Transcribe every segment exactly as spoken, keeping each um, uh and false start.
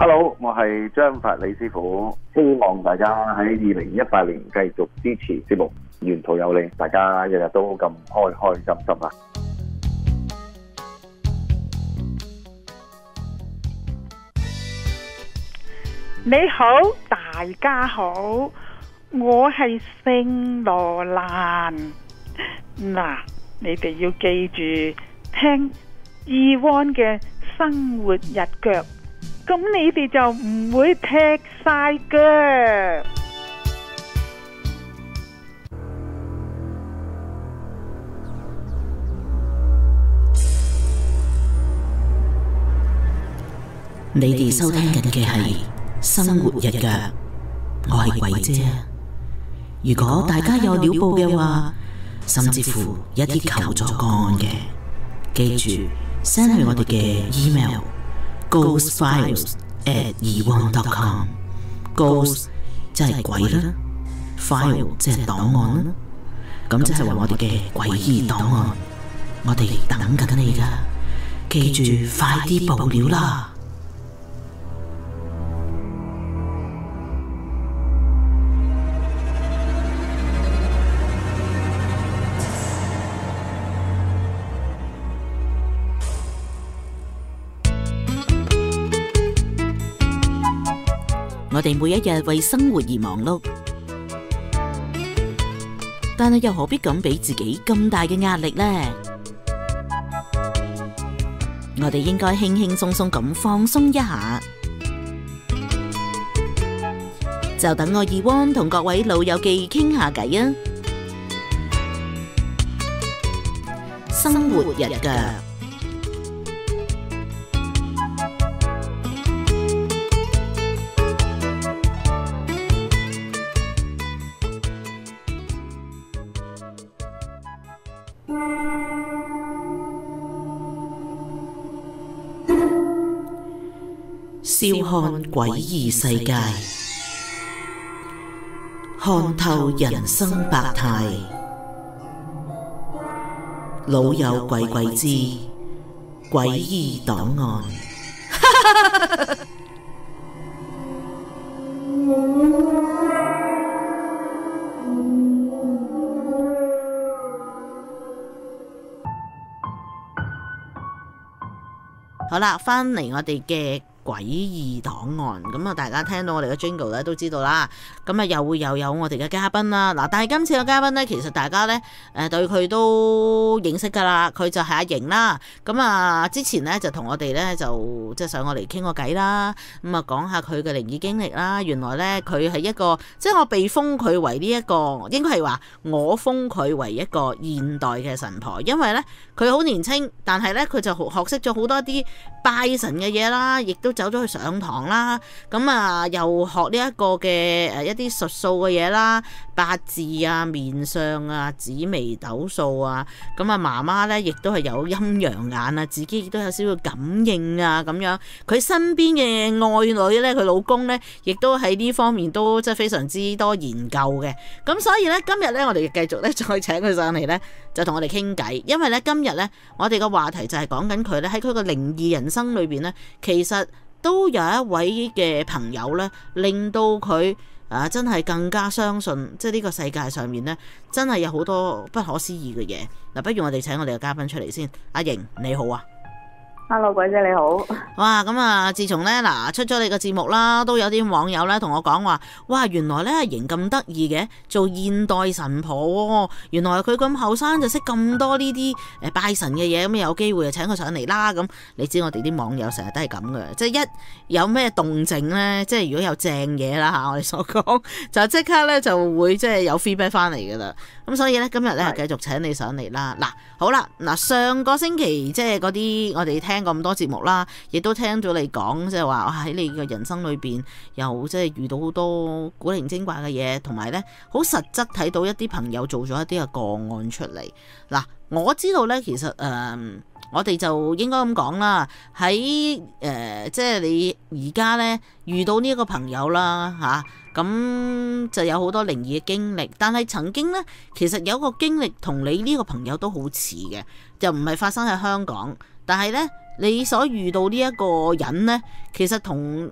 Hello， 我係張法李師傅，希望大家喺二零一八年繼續支持節目，沿途有你，大家日日都咁開開心心啊！ 你好，大家好，我係聖羅蘭。嗱，你哋要記住聽Ewan嘅生活日腳，咁你哋就唔會踢晒腳。 你哋收聽緊嘅係生活日腳，我係鬼姐。如果大家有料報嘅話，甚至乎一啲求助個案嘅，記住 send 去我哋嘅 email ghost files at ewan dot com。 Ghost 即係鬼啦， file 即係檔案啦，咁即係話我哋嘅詭異檔案，我哋等緊你噶，記住快啲報料啦！我哋每一日為生活而忙碌，但係又何必咁俾自己咁大嘅壓力呢？我哋應該輕輕鬆鬆咁放鬆一下，就等我Ewan同各位老友記傾下偈啊！生活日腳。笑看詭異世界，看透人生百態。老友鬼鬼之詭異檔案。好啦，翻嚟我哋嘅詭異檔案，咁啊大家聽到我哋嘅 jingle 咧都知道啦，咁啊又會又有我哋嘅嘉賓啦。嗱，但係今次嘅嘉賓咧，其實大家咧誒對佢都認識噶啦，佢就係阿瑩啦。咁啊之前咧就同我哋咧就即係上我嚟傾個偈啦，咁啊講下佢嘅靈異經歷啦。原來咧佢係一個即係我被封佢為呢一個，應該係話我封佢為一個現代嘅神婆，因為咧佢好年輕，但係咧佢就學識咗好多啲拜神嘅嘢啦，亦都走咗去上堂啦，咁啊又學呢一個嘅誒一啲術數嘅嘢啦，八字啊、面相啊、紫微斗數啊，咁啊媽媽咧亦都係有陰陽眼啊，自己亦都有少少感應啊咁樣。佢身邊嘅愛女咧，佢老公咧，亦都喺呢方面都即係非常之多研究嘅。咁所以咧今日咧我哋繼續咧再請佢上嚟咧，就同我哋傾偈。因為咧今日咧我哋嘅話題就係講緊佢咧喺佢個靈異人生裏邊咧，其實都有一位嘅朋友咧，令到佢啊真係更加相信，即係呢個世界上面咧，真係有好多不可思議嘅嘢。嗱，不如我哋請我哋嘅嘉賓出嚟先。阿瑩你好啊。 Hello， 鬼姐你好。 哇，咁啊，自從咧嗱出咗你個節目啦，都有啲網友咧同我講話，哇，原來咧阿瑩咁得意嘅，做現代神婆，原來佢咁後生就識咁多呢啲誒拜神嘅嘢，咁有機會就請佢上嚟啦。咁你知我哋啲網友成日都係咁嘅，即係一有咩動靜咧，即係如果有正嘢啦吓，我哋所講就即刻咧就會即係有 feedback 翻嚟噶啦。咁所以咧今日咧繼續請你上嚟啦。嗱，好啦，嗱上個星期即係嗰啲我哋聽過咁多節目啦，亦都聽咗你講，即係話喺你嘅人生裏邊又即係遇到好多古靈精怪嘅嘢，同埋咧好實質睇到一啲朋友做咗一啲嘅個案出嚟。嗱，我知道咧，其實誒、呃、我哋就應該咁講啦，喺誒、呃、即係你而家咧遇到呢一個朋友啦吓。咁就有好多靈異嘅經歷，但係曾經呢，其實有一個經歷同你呢個朋友都好似嘅，就唔係發生喺香港，但係呢，你所遇到呢一個人呢，其實同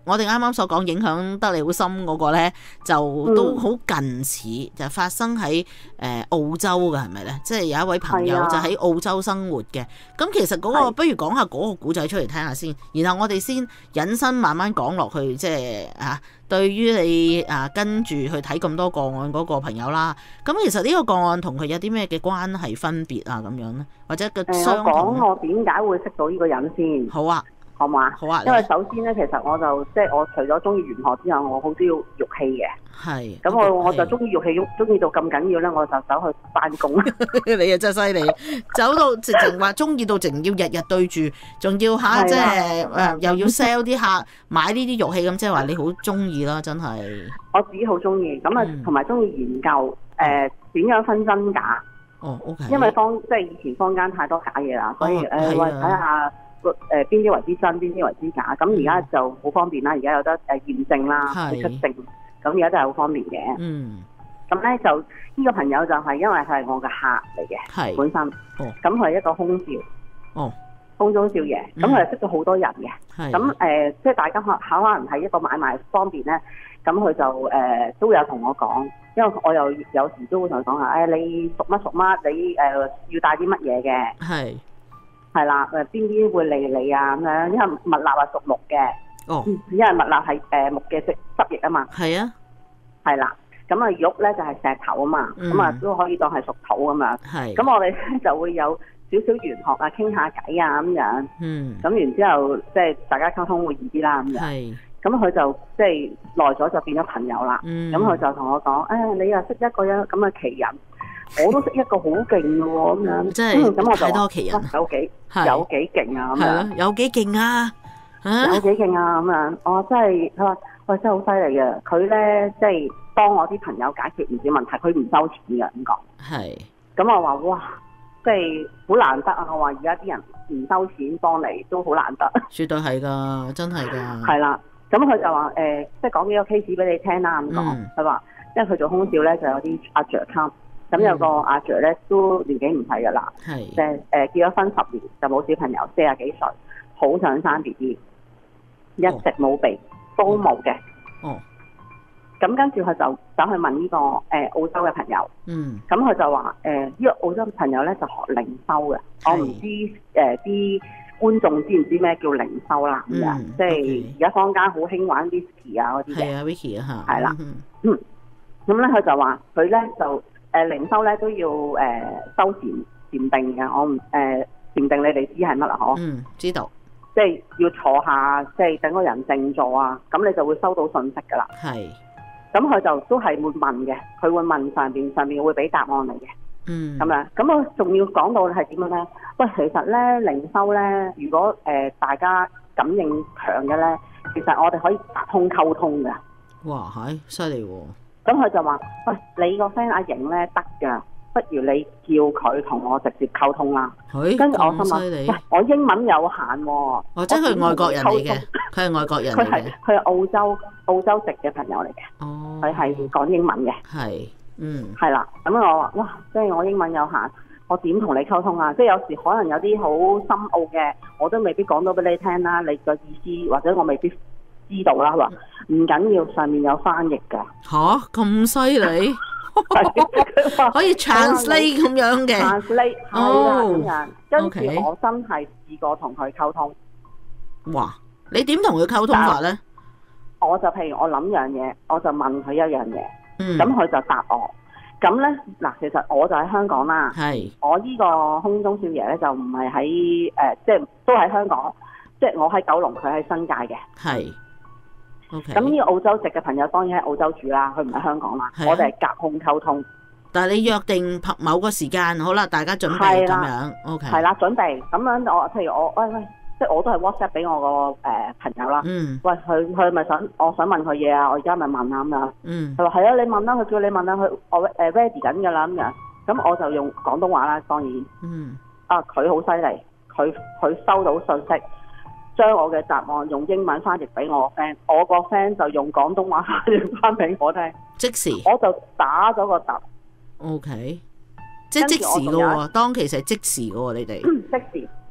我哋啱啱所講影響得你好深嗰個咧，就都好近似，就發生喺誒、呃、澳洲嘅，係咪咧？即係有一位朋友就喺澳洲生活嘅。咁其實嗰、嗰個不如講下嗰個古仔出嚟聽下先，然後我哋先引申慢慢講落去，即係啊，對於你啊跟住去睇咁多個案嗰個朋友啦。咁其實呢個個案同佢有啲咩嘅關係分別啊？咁樣咧，或者個相同？ 誒，我講我點解會識到呢個人先。 好啊。 好嘛？ 好啊！ 因為首先咧，其實我就即係我除咗中意玄學之後，我好中意玉器嘅。 係。 咁我我就中意玉器，中意到咁緊要咧，我就走去翻工。 你啊真係犀利，走到直情話中意到淨要日日對住，仲要吓即係誒又要 sell 啲客買呢啲玉器，咁即係話你好中意啦，真係。 我自己好中意，咁啊同埋中意研究誒點樣分真假。 哦 ，OK。 因為坊即係以前坊間太多假嘢啦，所以誒我睇下。誒邊啲為之真，邊啲為之假？咁而家就好方便啦，而家有得誒驗證啦，去出證，咁而家都係好方便嘅。嗯。咁咧就呢、呢個朋友就係因為佢係我嘅客嚟嘅，本身。哦。咁佢係一個空少。哦。空中少爺，咁佢係識咗好多人嘅。係。咁誒、呃，即係大家可可能係一個買賣方面咧，咁佢就誒、呃、都有同我講，因為我又有時都會同佢講下，誒你屬乜屬乜，你誒、呃、要帶啲乜嘢嘅。係。係啦，誒邊啲會利你啊咁樣，因為蜜蠟係屬木嘅，哦，因為蜜蠟係誒木嘅色汁液啊嘛，係啊，係啦，咁啊玉咧就係石頭啊嘛，咁啊都可以當係屬土咁樣，係，咁我哋咧就會有少少玄學啊，傾下偈啊咁樣，嗯，咁然之後即係大家溝通會易啲啦咁樣，係，咁佢就即係耐咗就變咗朋友啦，嗯，咁佢就同我講，誒你又識一個咁嘅奇人。我都識一個好勁嘅喎，咁樣，即係咁我就太多奇人，有幾有幾勁啊咁樣， 有幾勁啊， 有幾勁啊咁樣，我真係佢話喂真係好犀利嘅，佢咧即係幫我啲朋友解決唔少問題，佢唔收錢嘅咁講，係，咁我話哇，即係好難得啊！我話而家啲人唔收錢幫你都好難得， 絕對係㗎，真係㗎， 係啦，咁佢就話誒，即係講幾個 case 俾你聽啦咁講，佢話因為佢做空少咧就有啲阿 Sir 卡。咁有個阿 Sir 咧都年紀唔細噶啦，即係誒結咗婚十年就冇小朋友，四十幾歲，好想生 B B， 一直冇備都冇嘅。哦，咁跟住佢就走去問呢、這個誒、呃、澳洲嘅朋友，嗯，咁佢就話誒呢個澳洲朋友咧就學靈修嘅，我唔知誒啲、呃、觀眾知唔知咩叫靈修啦咁樣，即係而家坊間好興玩 whisky 啊嗰啲嘅，係啊 whisky 啊嚇，係啦，嗯，咁咧佢就話佢咧就。誒靈修咧都要誒、呃、修禪禪定嘅，我唔誒禪定你哋知係乜啦？嗬，嗯，知道，即係要坐下，即係等個人靜坐啊，咁你就會收到信息噶啦。係，咁佢就都係會問嘅，佢會問上邊，上邊會俾答案嚟嘅。嗯，咁樣，咁我仲要講到係點樣咧？喂，其實咧靈修咧，如果誒、呃、大家感應強嘅咧，其實我哋可以打通溝通嘅。哇，係犀利喎！咁佢就話：喂，你個 friend 阿瑩咧得㗎，不如你叫佢同我直接溝通啦。跟住我心諗，喂，我英文有限喎。哦，即係佢外國人嚟嘅，佢係外國人嚟嘅。佢係佢係澳洲澳洲籍嘅朋友嚟嘅。哦，佢係講英文嘅。係，嗯，係啦。咁我話：哇，即係我英文有限，我點同你溝通啊？即係有時可能有啲好深奧嘅，我都未必講到俾你聽啦。你個意思或者我未必知道啦，話唔緊要，上面有翻譯㗎。吓，咁犀利，可以 translate 咁樣嘅。translate 係啦咁樣，跟住我真係試過同佢溝通。哇！你點同佢溝通法咧？我就譬如我諗樣嘢，我就問佢一樣嘢，咁佢、嗯、就答我。咁咧嗱，其實我就喺香港啦。係。我呢個空中少爺咧就唔係喺誒，即係都喺香港，即係我喺九龍，佢喺新界嘅。係。咁呢 Okay. 個澳洲籍嘅朋友當然喺澳洲住啦，佢唔喺香港啦。啊、我哋係隔空溝通。但係你約定某個時間，好啦，大家準備咁樣。O K。係啦，準備咁樣我，譬如我，喂喂，即係我都係 WhatsApp 俾我個誒、呃、朋友啦。嗯。喂，佢佢咪想，我想問佢嘢啊，我而家咪問下咁樣。嗯。佢話係啊，你問啦，佢叫你問啦，佢我誒 ready 緊㗎啦咁樣。咁我就用廣東話啦，當然。嗯。啊，佢好犀利，佢佢收到信息。將我嘅答案用英文翻譯俾我個 friend，我個 friend 就用廣東話翻譯翻俾我聽。即時，我就打咗個答。O、okay. K， 即係即時嘅喎，當其實係即時嘅喎，你哋。即時，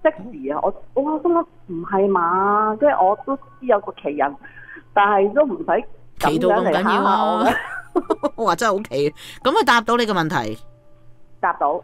即時啊！我我心諗唔係嘛，即係我都知有個奇人，但係都唔使咁樣嚟嚇下我嘅。 哇！真係好奇，咁佢答到你個問題？ 答到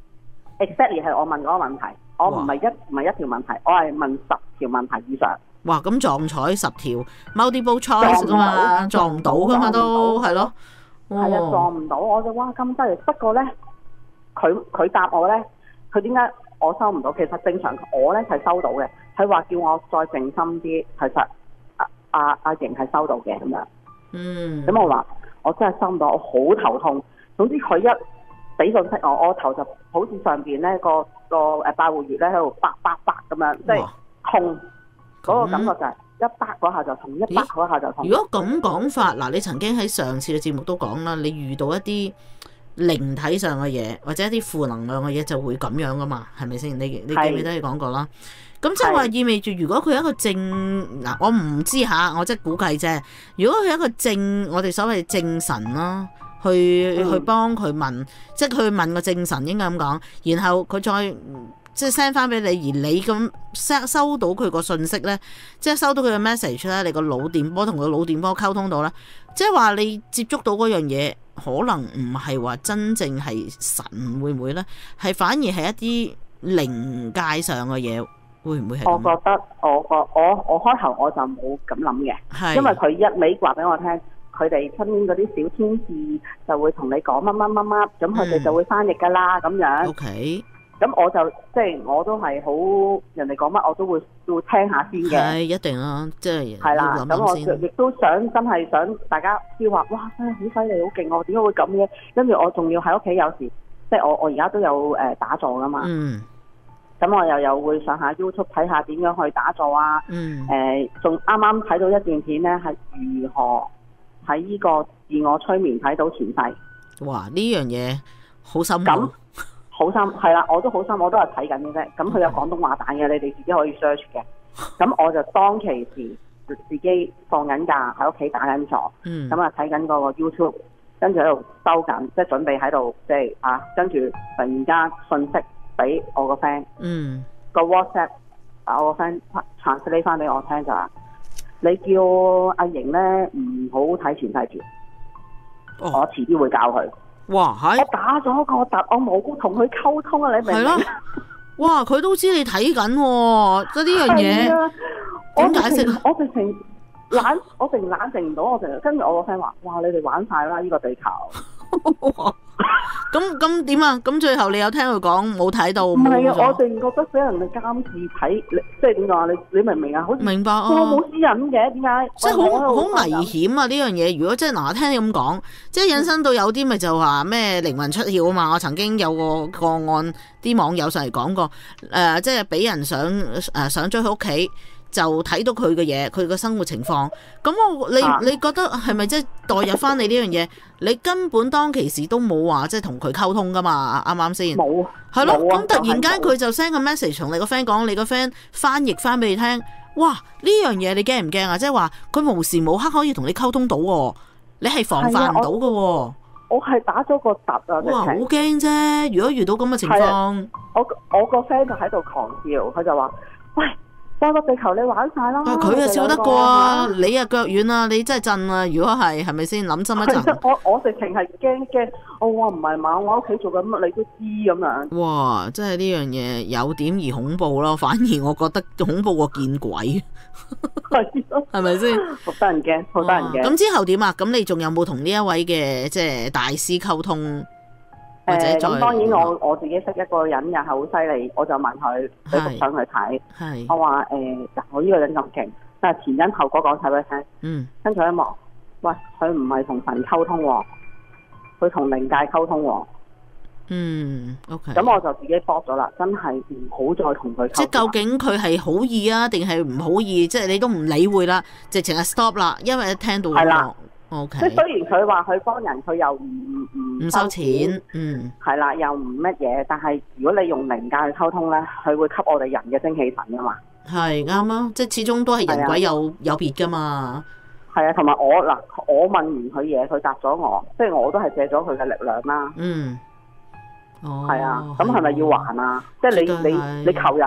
exactly 係我問嗰個問題，我唔係一唔係一條問題，我係問十條問題以上。 哇！咁撞彩十條 multiple choice 噶嘛，撞唔到噶嘛都係咯。 係啊，撞唔到我就哇咁犀利。不過咧，佢佢答我咧，佢點解我收唔到？其實正常我咧係收到嘅。佢話叫我再靜心啲，其實阿阿阿瑩係收到嘅咁樣。嗯。咁我話我真係收唔到，我好頭痛。總之佢一俾信息我，我頭就好似上邊咧個個誒百會穴咧喺度啪啪啪咁樣，即係痛嗰個感覺就係一啪嗰下就痛，一啪嗰下就痛。 如果咁講法，嗱，你曾經喺上次嘅節目都講啦，你遇到一啲靈體上嘅嘢，或者一啲負能量嘅嘢，就會咁樣噶嘛，係咪先？你你記唔記得你講過啦？咁即係話意味住，如果佢係一個正嗱，我唔知下，我即係估計啫。如果佢係一個正，我哋所謂正神啦。去去幫佢問，即係佢問個正神應該咁講，然後佢再即係 send 翻俾你，而你咁 send 收到佢個信息咧，即係收到佢嘅 message 咧，你個腦電波同佢腦電波溝通到啦，即係話你接觸到嗰樣嘢，可能唔係話真正係神，會唔會咧？係反而係一啲靈界上嘅嘢，會唔會係？ 我覺得我個我我開頭我就冇咁諗嘅，因為佢一味話俾我聽。佢哋身邊嗰啲小天使就會同你講乜乜乜乜，咁佢哋就會翻譯噶啦咁樣。 OK。 咁我就即係我都係好人哋講乜我都會會聽下先嘅。係一定啦，即係。 係啦，咁我亦都想真係想大家知話，哇真係好犀利，好勁喎！點解會咁嘅？跟住我仲要喺屋企有時，即係我我而家都有誒打坐噶嘛。嗯。咁我又有會上下 YouTube 睇下點樣去打坐啊。嗯。誒，仲啱啱睇到一段片咧，係如何喺呢個自我催眠睇到前世。 哇！呢樣嘢好深咁好深，係啦，我都好深，我都係睇緊嘅啫。咁佢有廣東話版嘅，你哋自己可以 search 嘅。咁我就當其時自己放緊假喺屋企打緊坐，咁啊睇緊嗰個 YouTube，跟住喺度收緊，即係準備喺度，即係啊，跟住突然間信息俾我個 friend，嗯，個 WhatsApp 啊，我個 friend translate 翻俾我聽就話。你叫阿瑩咧唔好睇前世住，哦、我遲啲會教佢。哇，係！我打咗個突，我冇同佢溝通啊！你明唔明？ 哇，佢都知你睇緊，即係呢樣嘢。點解釋？ 我直情冷，我直情冷靜唔到，我成跟住我個 friend 話：，哇，你哋玩晒啦！呢、這個地球。 咁咁點啊？咁最後你有聽佢講冇睇到？唔係啊，我淨覺得俾人哋監視睇，即係點講啊？你你明唔明啊？好明白啊！ 我冇私隱嘅，點解？ 即係好好危險啊！呢樣嘢，如果即係嗱，我聽你咁講，即係引申到有啲咪就話咩靈魂出竅啊嘛！我曾經有個個案，啲網友上嚟講過，誒、呃，即係俾人想誒、呃、想追佢屋企。就睇到佢嘅嘢，佢嘅生活情況。咁我你你覺得係咪即係代入翻你呢樣嘢？你根本當其時都冇話即係同佢溝通噶嘛？啱啱先？ 冇。 係咯，咁、啊、突然間佢就 send 個 message 同你個 friend 講，你個 friend 翻譯翻俾你聽。哇！呢樣嘢你驚唔驚啊？即係話佢無時無刻可以同你溝通到喎，你係防範唔到嘅喎。 我係打咗個突啊！ 哇！好驚啫！如果遇到咁嘅情況， 我我個 friend 就喺度狂笑，佢就話：喂！哇！個地球你玩晒啦！ 佢啊笑得過啊，你啊腳軟啊，你真係震啊！如果係係咪先諗深一層？ 我我直情係驚驚，我話唔係嘛，我屋企做緊乜你都知咁樣。 哇！真係呢樣嘢有點而恐怖咯，反而我覺得恐怖過見鬼。係咯，係咪先？ 好得人驚，好得人驚。 咁之後點啊？咁你仲有冇同呢一位嘅即係大師溝通？ 誒咁、呃、當然我我自己識一個人又係好犀利，我就問佢俾幅相佢睇，我話誒，我呢個人咁勁，但係前因後果講晒俾佢聽，嗯，跟住一望，喂，佢唔係同神溝通喎，佢同靈界溝通喎， 嗯 ，OK， 咁我就自己 block 咗啦，真係唔好再同佢溝通。 即係究竟佢係好意啊，定係唔好意？即係你都唔理會啦，直情係 stop 啦，因為一聽到係啦。OK，即係雖然佢話佢幫人，佢又唔唔唔收錢，嗯， 係啦，又唔乜嘢，但係如果你用靈界去溝通咧，佢會吸我哋人嘅精氣神噶嘛， 係啱啊，即係始終都係人鬼有有別噶嘛， 係啊，同埋我嗱，我問完佢嘢，佢答咗我，即係我都係借咗佢嘅力量啦，嗯，哦，係啊，咁係咪要還啊？即係你你你求人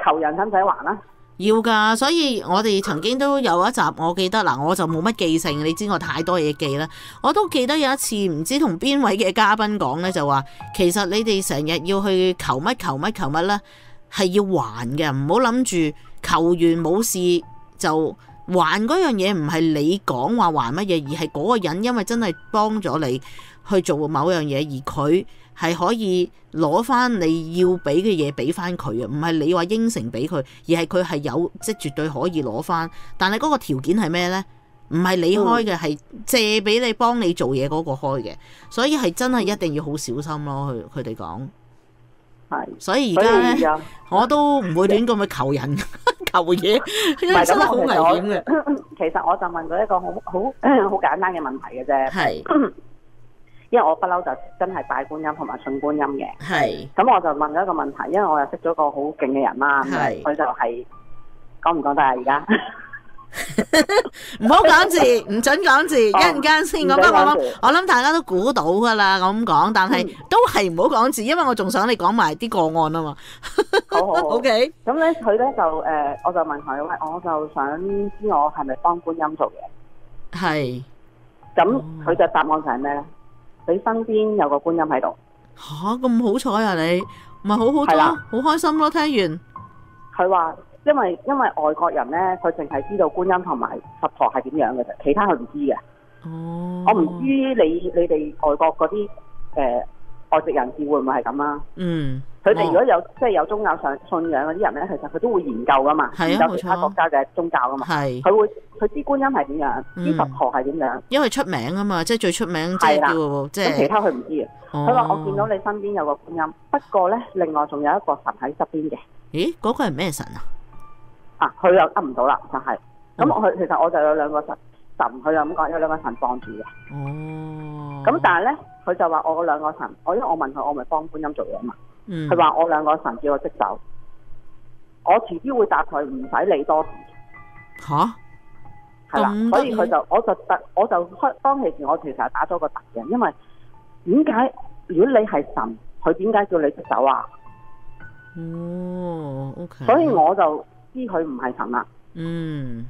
求人使唔使還啊？ 要㗎，所以我哋曾經都有一集，我記得嗱，我就冇乜記性，你知我太多嘢記啦。我都記得有一次，唔知同邊位嘅嘉賓講呢，就話其實你哋成日要去求乜求乜求乜呢，係要還嘅，唔好諗住求完冇事就還嗰樣嘢，唔係你講話還乜嘢，而係嗰個人因為真係幫咗你去做某樣嘢，而佢係可以攞翻你要俾嘅嘢俾翻佢啊，唔係你話應承俾佢，而係佢係有即係絕對可以攞翻。但係嗰個條件係咩呢？唔係你開嘅，係、嗯、借俾你幫你做嘢嗰個開嘅，所以係真係一定要好小心咯。佢佢哋講係，所以而家咧我都唔會亂咁去求人求嘢，因為真係好危險嘅。 其實我就問佢一個好好好簡單嘅問題嘅啫。係。因為我不嬲就真係拜觀音同埋信觀音嘅，係。咁我就問咗一個問題，因為我又識咗個好勁嘅人啦，佢就係講唔講得啊？而家唔好講字，唔准講字，一陣間先講。不過我諗，我諗大家都估到噶啦，我咁講，但係都係唔好講字，因為我仲想你講埋啲個案啊嘛。好好好 ，OK。咁咧，佢咧就誒，我就問佢，喂，我就想知我係咪幫觀音做嘢？係。咁佢嘅答案就係咩咧？你身邊有個觀音喺度吓，咁好彩啊！你咪好好多，好開心咯！聽完佢話，因為因為外國人咧，佢淨係知道觀音同埋佛陀係點樣嘅啫，其他佢唔知嘅。哦，我唔知你你哋外國嗰啲誒外籍人士會唔會係咁啊？嗯。佢哋如果有即係有宗教上信仰嗰啲人咧，其實佢都會研究噶嘛，研究其他國家嘅宗教噶嘛。係。佢會佢知觀音係點樣，知佛陀係點樣。因為出名啊嘛，即係最出名即係叫即係。咁其他佢唔知嘅。佢話我見到你身邊有個觀音，不過咧另外仲有一個神喺側邊嘅。咦？嗰個係咩神啊？啊，佢又噏唔到啦，就係。咁我其實我就有兩個神，神佢又咁講，有兩個神傍住嘅。哦。咁但係咧，佢就話我嗰兩個神，我因為我問佢，我咪幫觀音做嘢啊嘛。佢話、嗯、我兩個神叫我即走，我遲啲會答佢，唔使理多事。吓，係啦，所以佢就我就特我就開當其時，我其實係打咗個突嘅，因為點解如果你係神，佢點解叫你即走啊？哦 ，OK，所以我就知佢唔係神啦。嗯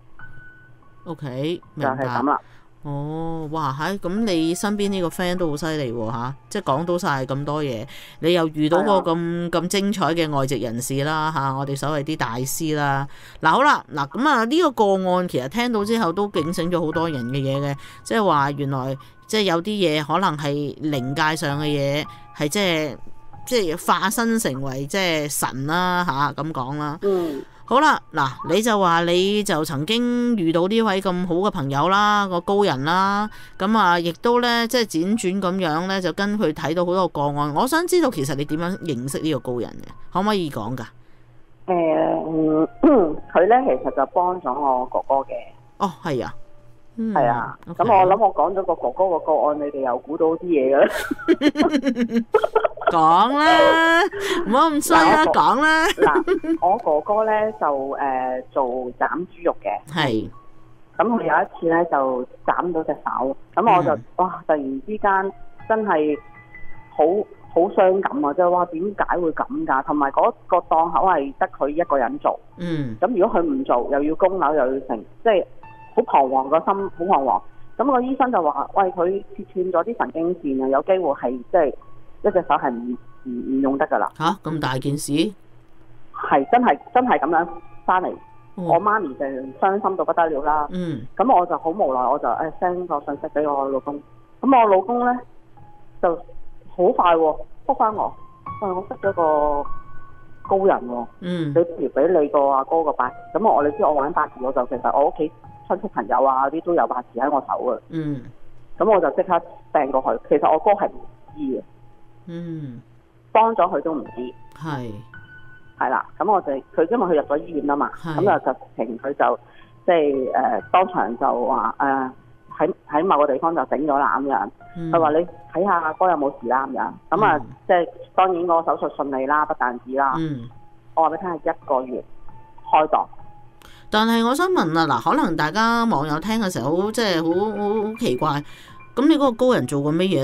，OK， 明白。就係咁啦。哦，哇，係咁你身邊呢個 friend 都好犀利喎嚇，即係講到晒咁多嘢，你又遇到個咁咁精彩嘅外籍人士啦嚇，我哋所謂啲大師啦。嗱好啦，嗱咁啊呢個個案其實聽到之後都警醒咗好多人嘅嘢嘅，即係話原來即係有啲嘢可能係靈界上嘅嘢，係即係即係化身成為即係神啦嚇咁講啦。嗯。好啦，嗱，你就話你就曾經遇到呢位咁好嘅朋友啦，個高人啦，咁啊，亦都咧即係輾轉咁樣咧，就跟佢睇到好多個案。我想知道其實你點樣認識呢個高人嘅，可唔可以講噶？誒、呃，佢咧其實就幫咗我哥哥嘅。哦，係啊。係、嗯、啊，咁 Okay. 我諗我講咗個哥哥個個案，你哋又估到啲嘢噶啦。講啦，唔好咁衰啦，講啦。嗱，我哥哥咧就誒、呃、做斬豬肉嘅，係。咁佢有一次咧就斬到隻手，咁我就、嗯、哇突然之間真係好好傷感啊！即係話點解會咁噶？同埋嗰個檔口係得佢一個人做，嗯。咁如果佢唔做，又要供樓又要成，即係。好彷徨個心，好彷徨。咁個醫生就話：喂，佢切斷咗啲神經線啊，有機會係即係一隻手係唔唔唔用得噶啦。吓，咁大件事？係真係真係咁樣翻嚟。哦、我媽咪就傷心到不得了啦。嗯。咁我就好無奈，我就誒 send 個信息俾我老公。咁我老公咧就好快覆翻我，喂，我識咗個高人喎。嗯。你不如俾你個阿哥個八字。咁我你知我玩八字，我就其實我屋企親戚朋友啊啲都有八字喺我手啊。嗯。咁我就即刻掟過去。其實我哥係唔知嘅。嗯。幫咗佢都唔知。係。係啦，咁我哋佢因為佢入咗醫院啦嘛，咁就就情佢就即係誒當場就話誒喺喺某個地方就整咗啦咁樣。佢話、嗯、你睇下阿哥有冇事啦咁樣。咁啊、嗯、即係當然個手術順利啦，不但止啦。嗯。我話俾你聽係一個月開檔。但係我想問啊，嗱，可能大家網友聽嘅時候好即係好好好奇怪，咁你嗰個高人做過乜嘢咧？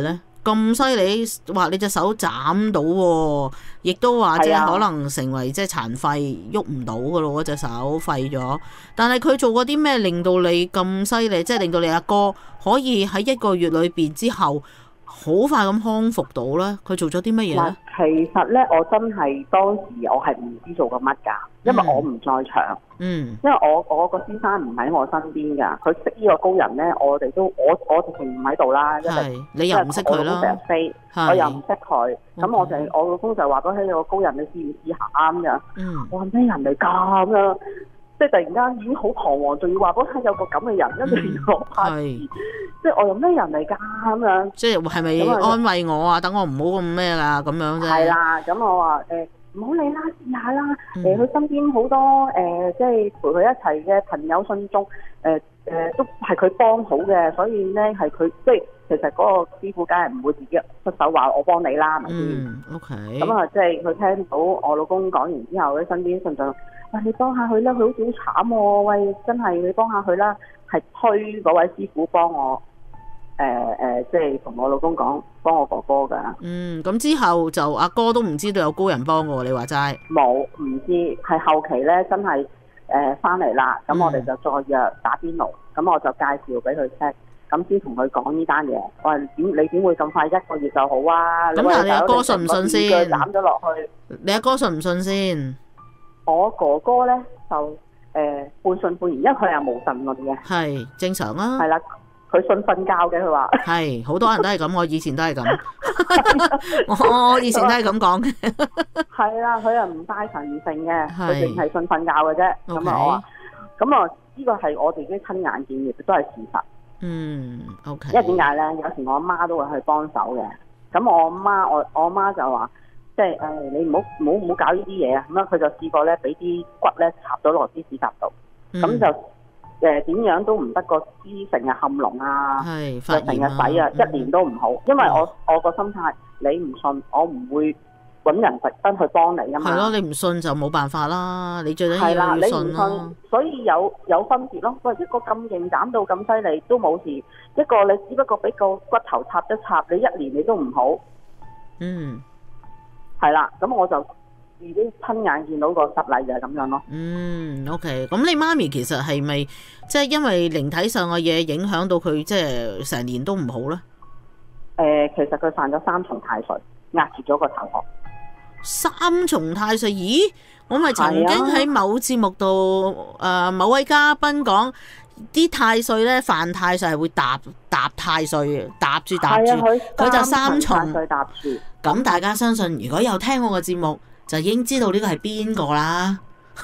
咁犀利，話你隻手斬到喎，亦都話即係可能成為即係殘廢，喐唔到噶咯，嗰隻手廢咗。但係佢做過啲咩令到你咁犀利，即係令到你阿哥可以喺一個月裏邊之後好快咁康復到咧？佢做咗啲乜嘢咧？ 其實咧，我真係當時我係唔知做緊乜㗎，因為我唔在場。 嗯。因為我我個先生唔喺我身邊㗎，佢識呢個高人咧，我哋都我我直情唔喺度啦。 係。你又唔識佢啦。 成日飛，我又唔識佢，咁我就我老公就話咗：，起個高人，你試唔試下咁樣？嗯。我話咩人嚟㗎？咁樣。即係突然間已經好彷徨，仲要話嗰陣有個咁嘅人，跟住我拍字，即係我又咩人嚟㗎咁樣？即係係咪安慰我啊？等我唔好咁咩啦咁樣啫。 係啦，咁我話誒唔好理啦，試下啦。誒、呃，佢身邊好多誒、呃，即係陪佢一齊嘅朋友信眾，誒、呃、誒、呃、都係佢幫好嘅，所以咧係佢即係其實嗰個師傅梗係唔會自己出手話我幫你啦，係咪先？ 嗯，OK。 咁啊，即係佢聽到我老公講完之後咧，身邊信眾。喂，你幫下佢啦，佢好似好慘喎！喂，真係你幫下佢啦，係推嗰位師傅幫我，誒、呃、誒、呃，即係同我老公講，幫我哥哥噶。 嗯，咁之後就阿哥都唔知道有高人幫我，你話齋？ 冇，唔知，係後期咧，真係誒翻嚟啦，咁、呃、我哋就再約打邊爐，咁我就介紹俾佢識，咁先同佢講呢單嘢。我話點你點會咁快一個月就好啊？ 咁但係你阿哥信唔信先？ 斬咗落去。 你阿哥信唔信先？ 我哥哥咧就誒、呃、半信半疑，因為佢係無神論嘅。係正常啊。 係啦，佢信瞓覺嘅，佢話。係好多人都係咁，我以前都係咁。我我以前都係咁講嘅。 係啦，佢又唔拜神唔信嘅，佢淨係信瞓覺嘅啫。咁啊，我話，咁啊，呢個係我自己親眼見嘅，都係事實。 嗯 ，OK。 因為點解咧？有時我阿媽都會去幫手嘅。咁我阿媽，我我阿媽就話。即係誒、哎，你唔好唔好唔好搞呢啲嘢啊！咁啊，佢就試過咧，俾啲骨咧插咗落支指甲度，咁、嗯、就誒點、呃、樣都唔得，個支成日冚籠啊，就成日洗啊，嗯、一年都唔好。因為我、嗯、我個心態，你唔信，我唔會揾人特登去幫你啊嘛。 係咯，你唔信就冇辦法啦。你最緊要要信咯。你唔信， 所以有有分別咯。喂，一個咁勁斬到咁犀利都冇事，一個你只不過俾個骨頭插一插，你一年你都唔好。 嗯。 係啦，咁我就自己親眼見到個實例就係咁樣咯。 嗯 ，OK，咁你媽咪其實係咪即係因為靈體上嘅嘢影響到佢，即係成年都唔好咧？誒、 呃，其實佢犯咗三重太歲，壓住咗個頭殼。 三重太歲？咦，我咪曾經喺某節目度誒、呃，某位嘉賓講。啲太歲咧，犯太歲係會搭搭太歲，搭住搭住，佢就三重太歲搭住。咁大家相信，如果有聽我個節目，就已經知道呢個係邊個啦。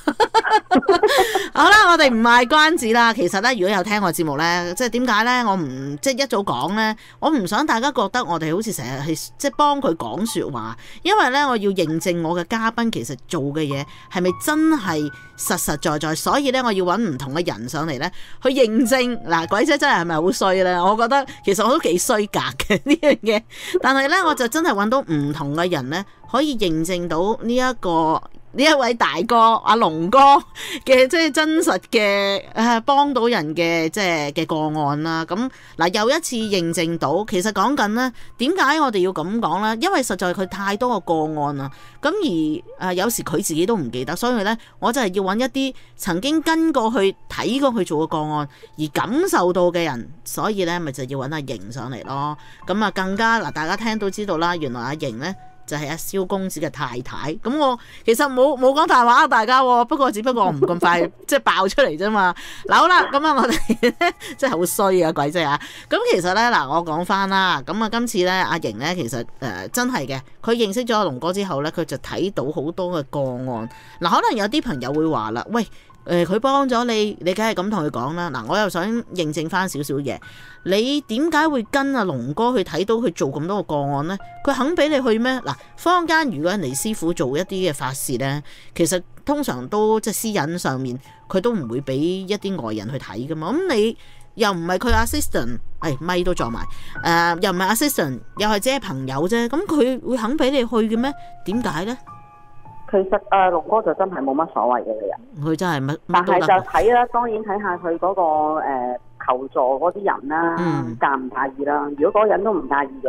好啦，我哋唔賣關子啦。其實咧，如果有聽我節目咧，即係點解咧？我唔即係一早講咧，我唔想大家覺得我哋好似成日係即係幫佢講說話，因為咧我要認證我嘅嘉賓其實做嘅嘢係咪真係實實在在，所以咧我要揾唔同嘅人上嚟咧去認證。嗱，鬼仔真係係咪好衰咧？我覺得其實我都幾衰格嘅呢樣嘢，但係咧我就真係揾到唔同嘅人咧，可以認證到呢一個。呢一位大哥阿龍哥嘅即係真實嘅誒幫到人嘅即係嘅個案啦，咁嗱又一次認證到，其實講緊呢點解我哋要咁講呢？因為實在佢太多個個案啦，咁而誒、呃、有時佢自己都唔記得，所以呢，我就係要揾一啲曾經跟過去睇過去做嘅個案而感受到嘅人，所以呢咪就要揾阿瑩上嚟咯。咁啊更加嗱，大家聽都知道啦，原來阿瑩呢。就係阿蕭公子嘅太太，咁我其實冇冇講大話大家，不過只不過我唔咁快即係爆出嚟啫嘛。嗱好啦，咁啊我哋咧真係好衰啊鬼仔啊！咁其實咧嗱，我講翻啦，咁啊今次咧阿瑩咧其實誒、呃、真係嘅，佢認識咗阿龍哥之後咧，佢就睇到好多嘅個案。嗱，可能有啲朋友會話啦，喂。誒佢幫咗你，你梗係咁同佢講啦。嗱，我又想認證翻少少嘢。你點解會跟阿龍哥去睇到佢做咁多個個案呢？佢肯俾你去咩？嗱，坊間如果人哋師傅做一啲嘅法事呢，其實通常都即係私隱上面，佢都唔會俾一啲外人去睇噶嘛。咁你又唔係佢 assistant，誒咪都撞埋，誒、呃、又唔係 assistant，又係姐朋友啫。咁佢會肯俾你去嘅咩？點解呢？ 其實誒龍哥就真係冇乜所謂嘅人， 佢真係乜， 但係就睇啦，當然睇下佢嗰、嗰個、呃、求助嗰啲人啦，介唔介意啦。如果嗰個人都唔介意嘅，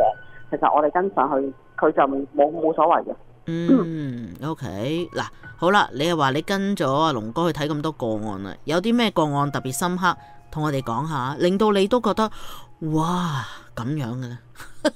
其實我哋跟上去，佢就冇冇所謂嘅。 嗯，OK， 嗱，好啦，你又話你跟咗阿龍哥去睇咁多個案啦，有啲咩個案特別深刻，同我哋講下，令到你都覺得哇咁樣嘅咧？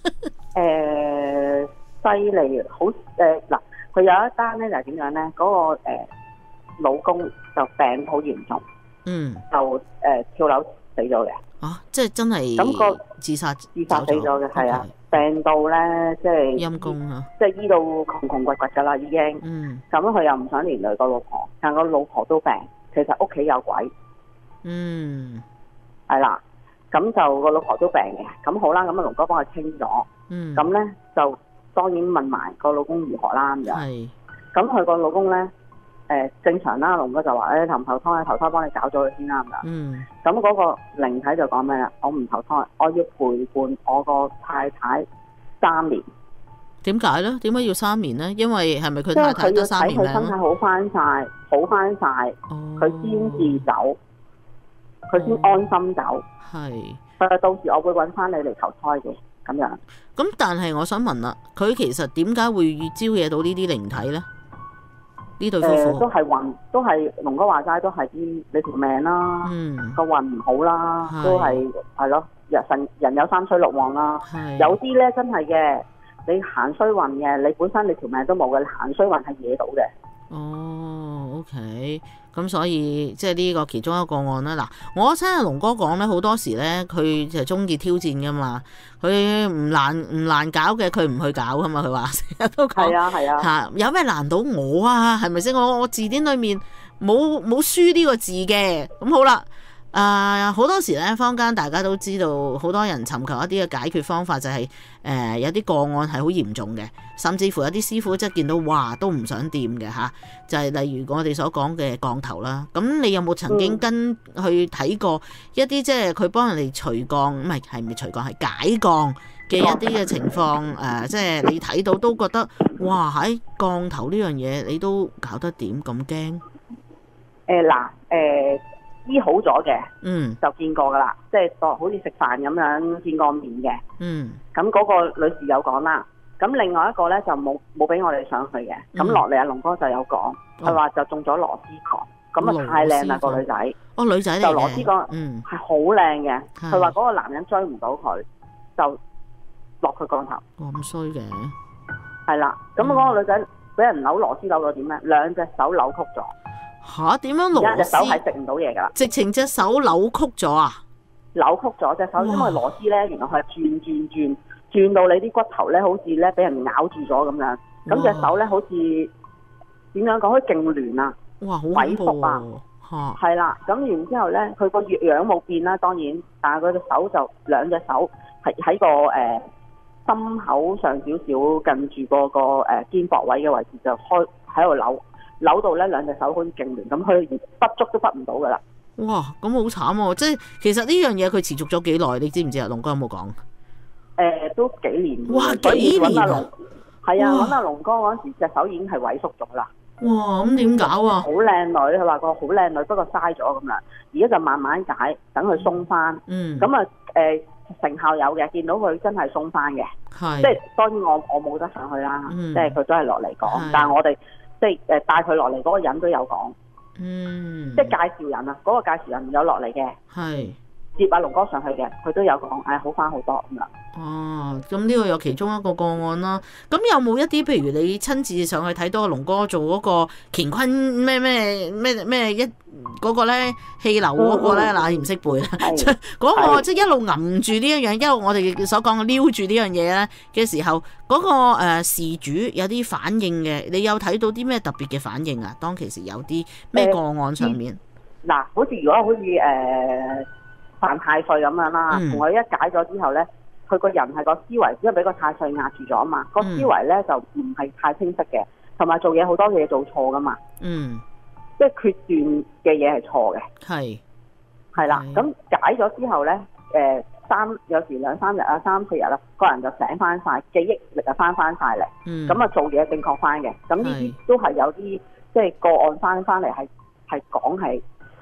誒，犀利，好誒嗱，佢有一單咧就係點樣咧？嗰、嗰個、呃、老公就病好嚴重，嗯，就誒、呃、跳樓死咗嘅。 啊，即係真係咁個自殺自殺死咗嘅，係啊，病到咧即係陰公啊， 即係醫到窮窮掘掘噶啦已經。嗯，咁佢又唔想連累個老婆，但個老婆都病，其實屋企有鬼。嗯，係啦，咁就個老婆都病嘅，咁好啦，咁阿龍哥幫佢清咗。嗯，咁咧就當然問埋個老公如何啦咁樣。係，咁佢個老公咧。誒、呃、正常啦，龍哥就話誒投唔投胎，投胎幫你搞咗佢先啦咁樣。嗯。咁嗰個靈體就講咩啦？我唔投胎，我要陪伴我個太太三年。點解咧？點解要三年咧？因為係咪佢太太得三年咧？因為佢要睇佢身體好翻晒，好翻晒，佢先至走，佢先安心走。係、哦。誒，到時我會揾翻你嚟投胎嘅咁樣。咁但係我想問啦，佢其實點解會招惹到呢啲靈體咧？呢對夫婦、呃、都係運，都係龍哥話齋，都係啲你條命啦，個運唔好啦，都係係咯，人神人有三衰六旺啦，有啲咧真係嘅，你行衰運嘅，你本身你條命都冇嘅，你行衰運係惹到嘅。哦 ，OK， 咁所以即係呢個其中一個案啦。嗱，我聽阿龍哥講咧，好多時咧佢就中意挑戰噶嘛，佢唔難唔難搞嘅，佢唔去搞噶嘛。佢話成日都講，係啊係啊，吓有咩難到我啊？係咪先？我我字典裏面冇冇輸呢個字嘅。咁好啦。誒好、呃、多時咧，坊間大家都知道，好多人尋求一啲嘅解決方法、就係，就係誒有啲個案係好嚴重嘅，甚至乎有啲師傅即係見到哇都唔想掂嘅嚇，就係、係、例如我哋所講嘅降頭啦。咁你有冇曾經跟去睇過一啲即係佢幫人哋除降，唔係係唔係除降係解降嘅一啲嘅情況？誒、呃，即係你睇到都覺得哇喺降頭呢樣嘢你都搞得點咁驚？誒嗱誒。呃呃醫好咗嘅，嗯，就見過噶啦，即係當好似食飯咁樣見過面嘅，嗯，咁嗰個女士有講啦，咁另外一個咧就冇冇俾我哋上去嘅，咁落嚟阿龍哥就有講，佢話、哦、就中咗螺絲角，咁啊太靚啦個女仔，哦女仔嚟嘅，就螺絲角，嗯，係好靚嘅，佢話嗰個男人追唔到佢，就落佢降頭，咁衰嘅，係啦，咁嗰個女仔俾人扭螺絲扭到點咧？兩隻手扭曲咗。吓？點樣螺絲？隻手係食唔到嘢噶啦，直情隻手扭曲咗啊！扭曲咗隻手，因為螺絲咧，原來佢係轉轉轉轉到你啲骨頭咧，好似咧俾人咬住咗咁樣。咁隻手咧，好似點樣講？可以痙攣啊！哇，好恐怖啊！係啦，咁然之後咧，佢個樣冇變啦，當然，但係佢隻手就兩隻手係喺個誒、呃、心口上少少近住嗰個誒肩膊位嘅位置就開喺度扭。扭到咧兩隻手好似痙攣，咁佢連筆觸都筆唔到噶啦。哇，咁好慘喎！即係其實呢樣嘢佢持續咗幾耐，你知唔知啊？龍哥有冇講？誒、呃，都幾年。哇，幾年啊！係啊，揾阿龍哥嗰時隻手已經係萎縮咗啦。哇，咁點搞啊？好靚女，佢話個好靚女，不過嘥咗咁啦。而家就慢慢解，等佢鬆翻。嗯。咁啊，誒、呃、成效有嘅，見到佢真係鬆翻嘅。係是。即係當然我我冇得上去啦，嗯、即係佢都係落嚟講，是但係我哋。即係誒帶佢落嚟嗰個人都有講，嗯，即係介紹人啊，嗰、嗰個介紹人有落嚟嘅，係是接阿龍哥上去嘅，佢都有講，誒、哎、好翻好多咁啦。哦，咁呢個有其中一個個案啦。咁有冇一啲譬如你親自上去睇到阿龍哥做嗰個乾坤咩咩咩咩一嗰、嗰個咧氣流嗰個咧嗱，唔識背啦，嗰個是即係一路揞住呢一樣，一路我哋所講嘅撩住呢樣嘢咧嘅時候，嗰、嗰個誒事主有啲反應嘅，你有睇到啲咩特別嘅反應啊？當其時有啲咩個案上面嗱、呃，好似如果好似誒。呃犯太歲咁樣啦，同佢、嗯、一解咗之後咧，佢個人係個思維，因為俾個太歲壓住咗啊嘛，個、嗯、思維咧就唔係太清晰嘅，同埋做嘢好多嘢做錯噶嘛，嗯，即係決斷嘅嘢係錯嘅，係係啦，咁的解咗之後咧，誒、呃、三有時兩三日啊，三四日啦，個人就醒翻晒，記憶力就翻翻晒嚟，咁啊、嗯、做嘢正確翻嘅，咁呢啲都係有啲即係個案翻翻嚟係係講係。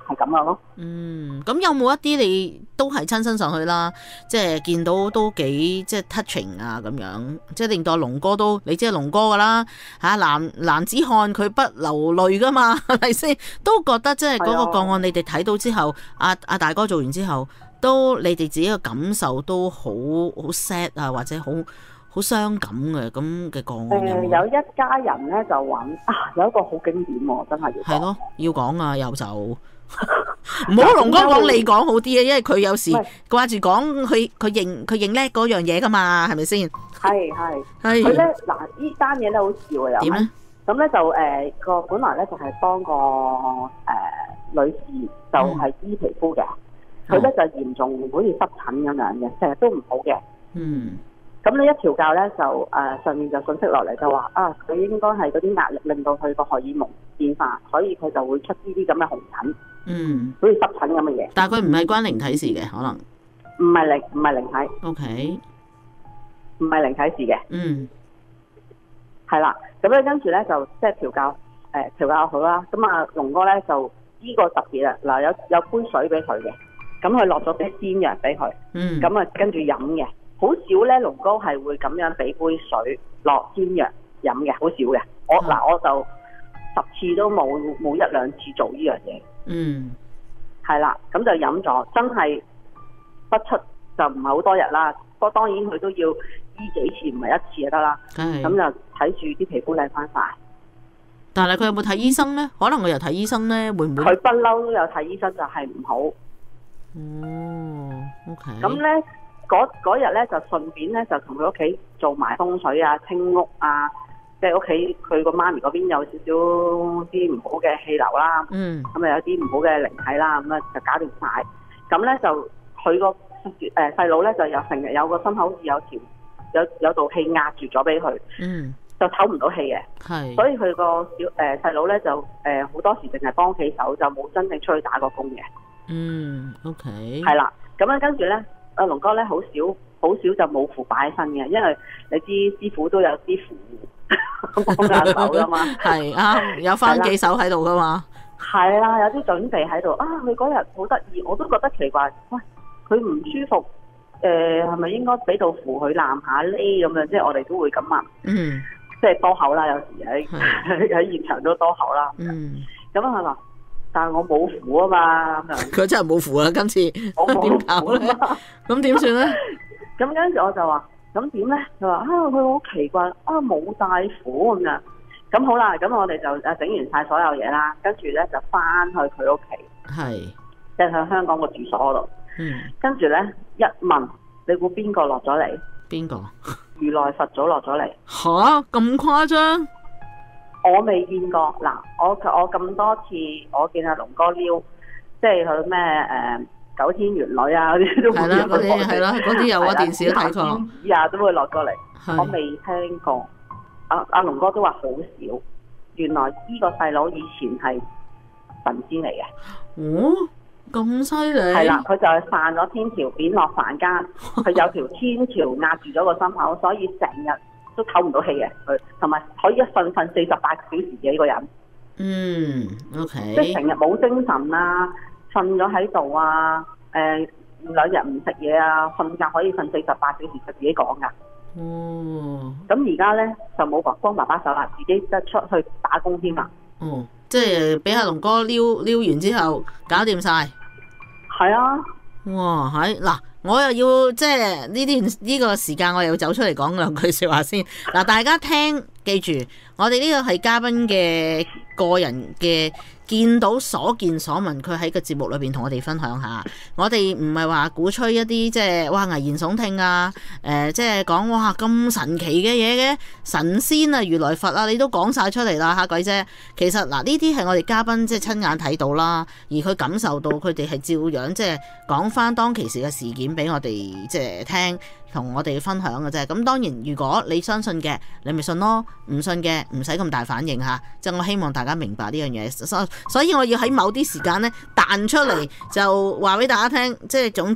係咁樣咯。 嗯，咁有冇一啲你都係親身上去啦，即係見到都幾即係 touching 啊咁樣，即係令到龍哥都你知係龍哥噶啦嚇，男男子漢佢不流淚噶嘛，係咪先？都覺得即係嗰個個案你哋睇到之後，阿阿、啊啊、大哥做完之後，都你哋自己嘅感受都好好 sad 啊，或者好好傷感嘅咁嘅個案。誒、呃， 有一家人咧就揾啊，有一個好經典喎，真係要講。係咯， 要講啊，又就唔好龍哥講，你講好啲啊，因為佢有時掛住講佢佢認佢認叻嗰樣嘢噶嘛，係咪先？係係係。佢咧嗱，呢單嘢咧好笑啊，又點咧？咁咧就誒個、呃、本來咧就係、是、幫個誒、呃、女士就係醫皮膚嘅，佢、嗯、咧就嚴重好似濕疹咁樣嘅，成日都唔好嘅。嗯。咁呢一調教咧就誒、呃、上面就信息落嚟就話啊，佢應該係嗰啲壓力令到佢個荷爾蒙變化，所以佢就會出呢啲咁嘅紅疹。嗯，好似濕疹咁嘅嘢。但係佢唔係關靈體事嘅，可能唔係靈唔係靈體。O K， 唔係靈體事嘅。嗯，係啦。咁咧跟住咧就即係調教誒、呃、調教好啦。咁啊龍哥咧就呢個特別啊嗱，有有杯水俾佢嘅，咁佢落咗啲仙藥俾佢。嗯，咁啊跟住飲嘅。好少咧，龍哥係會咁樣俾杯水落仙藥飲嘅，好少嘅。我嗱、嗯、我就十次都冇冇一兩次做呢樣嘢。嗯，係啦，咁就飲咗，真係不出就唔係好多日啦。不過當然佢都要醫幾次，唔係一次就得啦。咁就睇住啲皮膚靚翻晒。但係佢有冇睇醫生咧？可能佢又睇醫生咧，會唔會？佢不嬲都有睇醫生，就係唔好。哦 ，OK。咁咧。嗰日咧就順便咧就同佢屋企做埋風水啊、清屋啊，即係屋企佢個媽咪嗰邊有少少啲唔好嘅氣流啦，嗯，咁啊有啲唔好嘅靈體啦，咁啊就搞掂晒。咁咧就佢個誒細佬咧就有成日有個心口好似有條有有道氣壓住咗俾佢，嗯，就唞唔到氣嘅，係，所以佢個小誒細佬咧就誒好多時淨係幫起手，就冇真正出去打過工嘅。嗯 ，OK，係啦，咁樣跟住咧。阿龍哥咧好少好少就冇符擺喺身嘅，因為你知師傅都有啲符幫下手噶嘛。係啊，有翻幾手喺度噶嘛。係啦，有啲準備喺度啊！佢嗰日好得意，我都覺得奇怪。喂，佢唔舒服，誒係咪應該俾到符佢攬下呢？咁樣？即係我哋都會咁問。嗯。即係多口啦，有時喺喺現場都多口啦。嗯。咁係嘛？但係我冇符啊嘛，佢真係冇符啊！今次我點搞咧？咁點算咧？咁跟住我就話：咁點咧？佢話：啊，佢好奇怪啊，冇帶符咁樣。咁好啦，咁我哋就誒整完晒所有嘢啦，跟住咧就翻去佢屋企，係即係喺香港個住所嗰度。嗯。跟住咧一問，你估邊個落咗嚟？邊個？如來佛祖落咗嚟。吓？咁誇張？我未見過嗱，我我咁多次我見阿龍哥撩，即係佢咩誒九天玄女啊嗰啲都會落過嚟，係啦，嗰啲有啊電視都睇過，以下都會落過嚟。我未聽過，阿阿龍哥都話好少。原來呢個細佬以前係神仙嚟嘅。哦，咁犀利！係啦，佢就係犯咗天條，貶落凡間，佢有條天條壓住咗個心口，所以成日都唞唔到氣嘅佢，同埋可以一瞓瞓四十八小時嘅呢個人。嗯 ，OK。即係成日冇精神啊，瞓咗喺度啊，誒、呃、兩日唔食嘢啊，瞓覺可以瞓四十八小時，佢自己講㗎。哦。咁而家咧就冇爸幫爸爸手啦，自己得出去打工添啊。哦，即係俾阿龍哥撩撩完之後搞掂晒。係啊。哇，係嗱。我又要即係呢段呢個時間，我又要走出嚟講兩句說話先。嗱，大家聽，記住，我哋呢個係嘉賓嘅個人嘅見到所見所聞，佢喺個節目裏邊同我哋分享下。我哋唔係話鼓吹一啲即係哇危言聳聽啊，誒、呃、即係講哇咁神奇嘅嘢嘅神仙啊、如來佛啊，你都講晒出嚟啦嚇鬼姐。其實嗱，呢啲係我哋嘉賓即係親眼睇到啦，而佢感受到佢哋係照樣即係講翻當其時嘅事件俾我哋即係聽。同我哋分享嘅啫，咁當然如果你相信嘅，你咪信咯；唔信嘅，唔使咁大反應嚇。即係我希望大家明白呢樣嘢，所所以我要喺某啲時間咧彈出嚟，就話俾大家聽。即係總之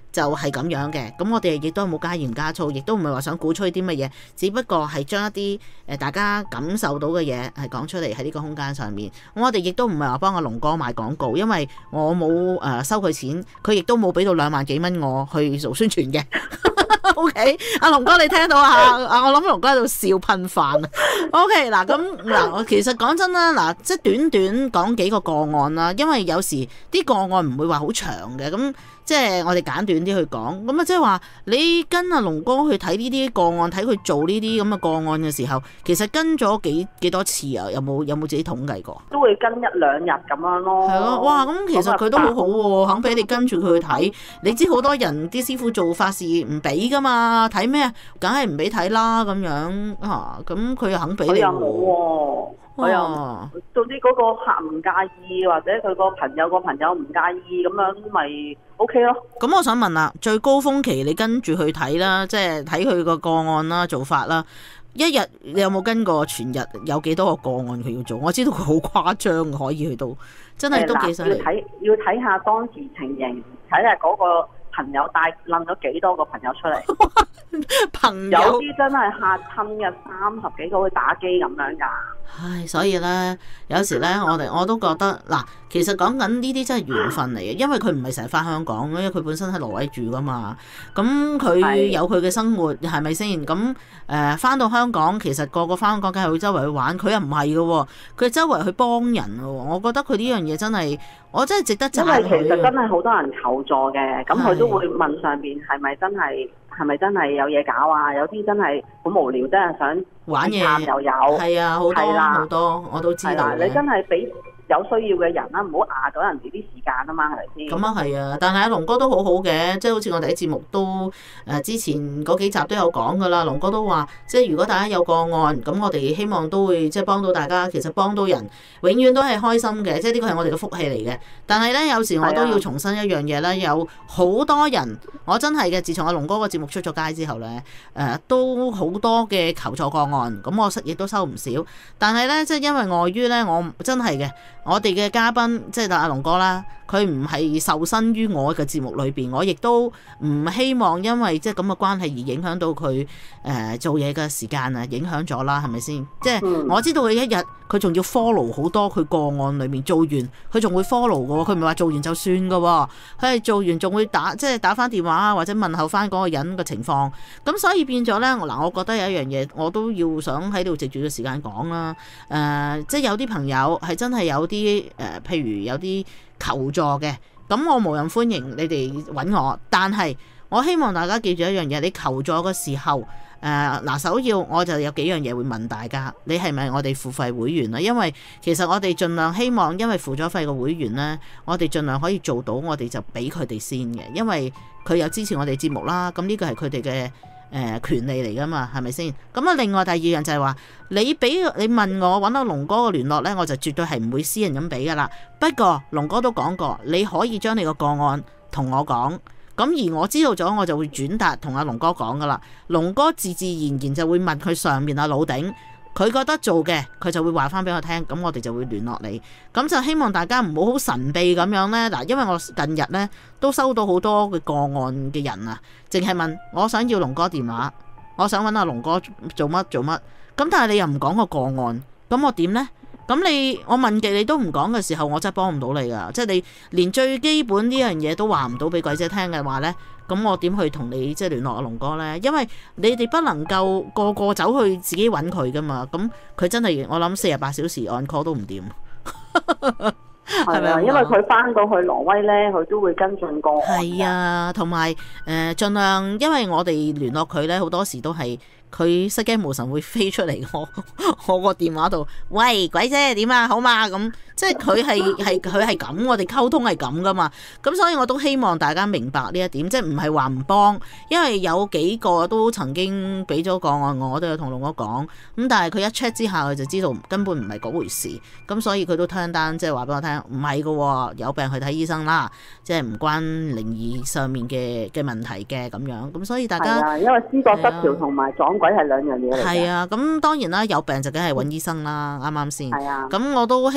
就係咁樣嘅，咁我哋亦都冇加鹽加醋，亦都唔係話想鼓吹啲乜嘢，只不過係將一啲誒大家感受到嘅嘢係講出嚟喺呢個空間上面。我哋亦都唔係話幫阿龍哥賣廣告，因為我冇誒收佢錢，佢亦都冇俾到兩萬幾蚊我去做宣傳嘅。O K， 阿龍哥你聽到啊？我諗龍哥喺度笑噴飯啊。O K， 嗱咁嗱，我其實講真啦，嗱即係短短講幾個個案啦，因為有時啲個案唔會話好長嘅，咁即係我哋簡短啲去講。咁啊，即係話你跟阿龍哥去睇呢啲個案，睇佢做呢啲咁嘅個案嘅時候，其實跟咗幾幾多次啊？有冇有冇自己統計過？ 都會跟一兩日咁樣咯。係咯， 哇！咁其實佢都好好喎，肯俾你跟住佢去睇。你知好多人啲師傅做法事唔俾噶嘛？睇咩？梗係唔俾睇啦咁樣啊！咁佢又肯俾你喎。佢又冇喎。佢又總之嗰個客唔介意，或者佢個朋友個朋友唔介意咁樣，咪 O K 咯。咁我想問啦，最高峰期你跟住去睇啦，即係睇佢個個案啦、做法啦，一日你有冇跟過全日有幾多個個案佢要做？我知道佢好誇張，可以去到真係都幾犀利。 要睇要睇下當時情形，睇下嗰個朋友帶攬咗幾多個朋友出嚟。朋友有啲真係嚇親嘅，三十幾個會打機咁樣㗎。 唉，所以咧，有時咧，我哋我都覺得嗱，其實講緊呢啲真係緣分嚟嘅，因為佢唔係成日翻香港，因為佢本身喺挪威住噶嘛。咁佢有佢嘅生活，係咪先？咁誒翻到香港，其實個個翻香港梗係會周圍去玩，佢又唔係嘅喎，佢周圍去幫人嘅喎。我覺得佢呢樣嘢真係，我真係值得讚佢。 因為其實真係好多人求助嘅，咁佢都會問上邊係咪真係係咪真係有嘢搞啊？有啲真係好無聊，真係想玩嘢又有， 係啊，好多好多我都知道。 你真係俾有需要嘅人啦，唔好壓咗人哋啲時間啊嘛，係咪先？ 咁啊係啊，但係阿龍哥都好好嘅，即係好似我哋喺節目都誒、呃、之前嗰幾集都有講噶啦。龍哥都話，即係如果大家有個案，咁我哋希望都會即係幫到大家。其實幫到人永遠都係開心嘅，即係呢個係我哋嘅福氣嚟嘅。但係咧，有時我都要重申一樣嘢啦，有好多人，我真係嘅，自從阿龍哥個節目出咗街之後咧，誒、呃、都好多嘅求助個案，咁我亦都收唔少。但係咧，即係因為礙於咧，我真係嘅。我哋嘅嘉賓即係阿龍哥啦，佢唔係受身於我嘅節目裏邊，我亦都唔希望因為即係咁嘅關係而影響到佢誒、呃、做嘢嘅時間啊，影響咗啦，係咪先？即係我知道佢一日佢仲要 follow 好多佢個案裏面做完，佢仲會 follow 嘅喎，佢唔係話做完就算嘅喎，佢係做完仲會打即係打翻電話啊，或者問候翻嗰個人嘅情況。咁所以變咗咧，嗱，我覺得有一樣嘢我都要想喺度藉住嘅時間講啦。誒、呃，即係有啲朋友係真係有啲。啲誒，譬如有啲求助嘅，咁我無任歡迎你哋揾我，但係我希望大家記住一樣嘢，你求助嘅時候，誒、呃、嗱，首要我就有幾樣嘢會問大家，你係咪我哋付費會員啊？因為其實我哋盡量希望，因為付咗費嘅會員呢，我哋盡量可以做到，我哋就俾佢哋先嘅，因為佢有支持我哋節目啦，咁呢個係佢哋嘅。誒、呃、權利嚟噶嘛，係咪先？咁啊，另外第二樣就係話，你俾你問我揾到龍哥嘅聯絡呢，我就絕對係唔會私人咁俾噶啦。不過龍哥都講過，你可以將你個個案同我講，咁而我知道咗，我就會轉達同阿龍哥講噶啦。龍哥自自然然就會問佢上面阿老頂。佢覺得做嘅，佢就會話翻俾我聽，咁我哋就會聯絡你。咁就希望大家唔好好神秘咁樣呢。嗱，因為我近日呢都收到好多嘅個案嘅人啊，淨係問我想要龍哥電話，我想揾阿龍哥做乜做乜。咁但係你又唔講個個案，咁我點呢？咁你我問極你都唔講嘅時候，我真係幫唔到你噶。即係你連最基本呢樣嘢都話唔到俾鬼姐聽嘅話呢，咁我點去同你即係聯絡阿龍哥呢？因為你哋不能夠個個走去自己揾佢噶嘛。咁佢真係我諗四十八小時按 call 都唔掂。 係咪啊？因為佢翻到去挪威呢，佢都會跟進過。 係啊，同埋誒盡量，因為我哋聯絡佢呢，好多時都係。佢失驚無神會飛出嚟我我個電話度，喂，鬼姐點啊，好嘛？咁即係佢係係佢係咁，我哋溝通係咁噶嘛。咁所以我都希望大家明白呢一點，即係唔係話唔幫，因為有幾個都曾經俾咗個案我，我都有同龍哥講。咁但係佢一 check 之下，佢就知道根本唔係嗰回事。咁所以佢都聽單，即係話俾我聽，唔係噶，有病去睇醫生啦，即係唔關靈異上面嘅嘅問題嘅咁樣。咁所以大家係啊，因為思覺失調同埋撞鬼係兩樣嘢嚟嘅。 係啊，咁當然啦，有病就梗係揾醫生啦，啱啱先？ 係啊。 咁我都希望大家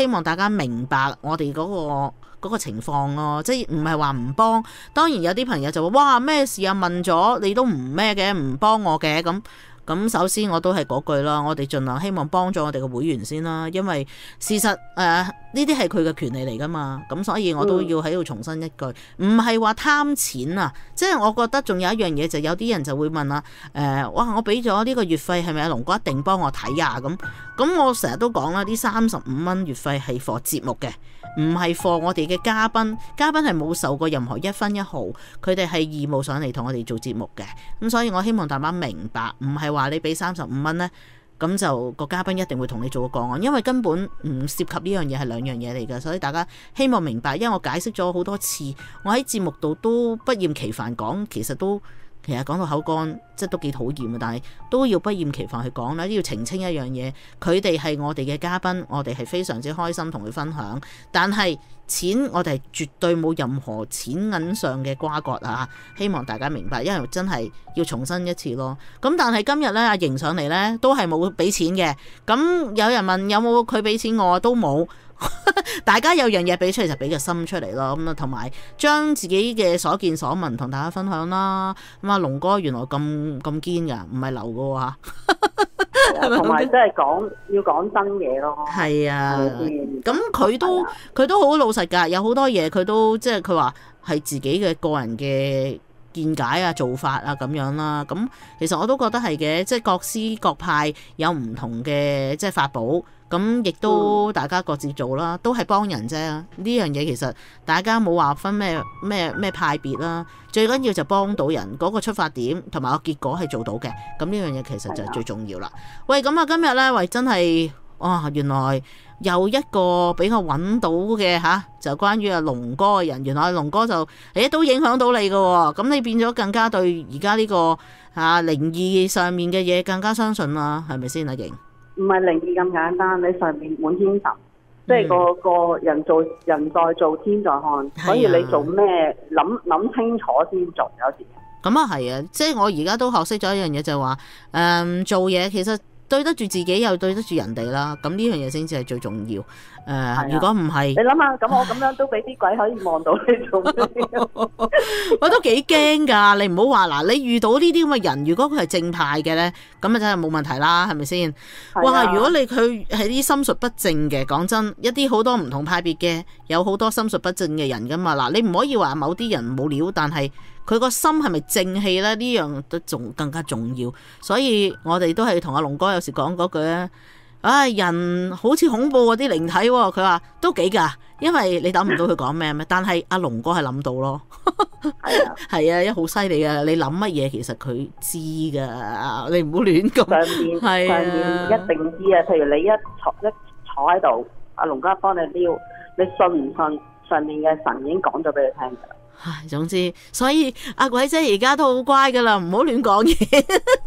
明白我哋嗰個嗰個情況咯，即係唔係話唔幫。當然有啲朋友就話：哇，咩事啊？問咗你都唔咩嘅，唔幫我嘅咁。咁首先我都係嗰句啦，我哋盡量希望幫助我哋嘅會員先啦，因為事實誒呢啲係佢嘅權利嚟噶嘛，咁所以我都要喺度重申一句，唔係話貪錢啊，即係我覺得仲有一樣嘢，就有啲人就會問啊，誒、呃，哇，我俾咗呢個月費係咪阿龍哥一定幫我睇啊？咁咁我成日都講啦，啲三十五蚊月費係課節目嘅，唔係課我哋嘅嘉賓，嘉賓係冇受過任何一分一毫，佢哋係義務上嚟同我哋做節目嘅，咁所以我希望大家明白，唔係話話你俾三十五蚊呢，咁就個嘉賓一定會同你做個個案，因為根本唔涉及呢樣嘢，係兩樣嘢嚟嘅，所以大家希望明白。因為我解釋咗好多次，我喺節目度都不厭其煩講，其實都其實講到口乾，即係都幾討厭啊，但係都要不厭其煩去講啦，都要澄清一樣嘢，佢哋係我哋嘅嘉賓，我哋係非常之開心同佢分享，但係錢我哋係絕對冇任何錢銀上嘅瓜葛啊！希望大家明白，因為真係要重申一次咯。咁但係今日咧，阿瑩上嚟咧都係冇俾錢嘅。咁有人問有冇佢俾錢我，都冇。大家有樣嘢俾出嚟就俾個心出嚟咯。咁啊，同埋將自己嘅所見所聞同大家分享啦。咁啊，龍哥原來咁咁堅噶，唔係流噶喎。 同埋即係講要講真嘢咯。係啊， 咁佢都佢都好老實㗎，有好多嘢佢都即係佢話係自己嘅個人嘅見解啊、做法啊咁樣啦。咁其實我都覺得係嘅，即係各師各派有唔同嘅即係法寶，咁亦都大家各自做啦，都係幫人啫。呢樣嘢其實大家冇話分咩咩咩派別啦，最緊要就幫到人嗰個出發點同埋個結果係做到嘅，咁呢樣嘢其實就係最重要啦。喂，咁啊今日呢，喂真係哇，原來又一個俾我揾到嘅吓，就關於阿龍哥嘅人，原來阿龍哥就誒都影響到你㗎喎，咁你變咗更加對而家呢個啊靈異上面嘅嘢更加相信啦，係咪先阿瑩？ 唔係靈異咁簡單，你上面滿天神，即係個個人做人在做天在看，所以你做咩諗諗清楚先做，有時。 咁啊係啊，即係我而家都學識咗一樣嘢，就係話誒做嘢其實對得住自己又對得住人哋啦，咁呢樣嘢先至係最重要。誒、呃，如果唔係，你諗下，咁我咁樣都俾啲鬼可以望到你做咩？ 我都幾驚㗎，你唔好話嗱，你遇到呢啲咁嘅人，如果佢係正派嘅咧，咁啊真係冇問題啦，係咪先？哇！如果你佢係啲心術不正嘅，講真，一啲好多唔同派別嘅，有好多心術不正嘅人㗎嘛。嗱，你唔可以話某啲人冇料，但係佢個心係咪正氣咧？呢樣都仲更加重要。所以我哋都係同阿龍哥有時講嗰句咧。唉、哎，人好似恐怖嗰啲靈體，佢話都幾噶，因為你諗唔到佢講咩咩，但係阿龍哥係諗到咯。係啊，係啊，一好犀利啊！你諗乜嘢，其實佢知噶，你唔好亂講。上面係上面一定知啊！譬如你一坐一坐喺度，阿龍哥幫你撩，你信唔信？上面嘅神已經講咗俾你聽噶啦。 唉，總之，所以阿鬼姐而家都好乖噶啦，唔好亂講嘢。